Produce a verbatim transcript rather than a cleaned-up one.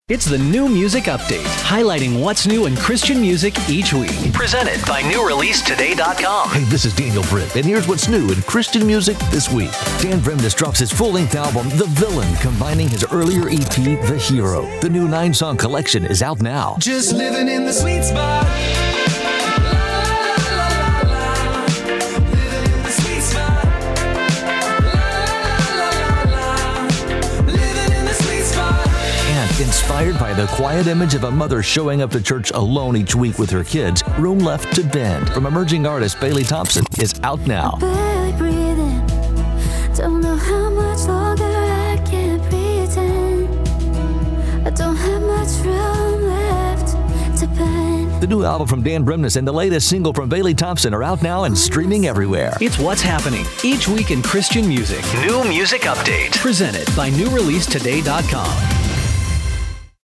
It's the New Music Update, highlighting what's new in Christian music each week. Presented by new release today dot com. Hey, this is Daniel Britt, and here's what's new in Christian music this week. Dan Bremnes drops his full-length album, The Villain, combining his earlier E P, The Hero. The new nine-song collection is out now. Just living in the sweet spot. Inspired by the quiet image of a mother showing up to church alone each week with her kids, Room Left to Bend from emerging artist Bailey Thompson is out now. Barely breathing. Don't know how much longer I can pretend. I don't have much room left to bend. The new album from Dan Bremnes and the latest single from Bailey Thompson are out now and streaming everywhere. It's what's happening each week in Christian music. New Music Update. Presented by new release today dot com.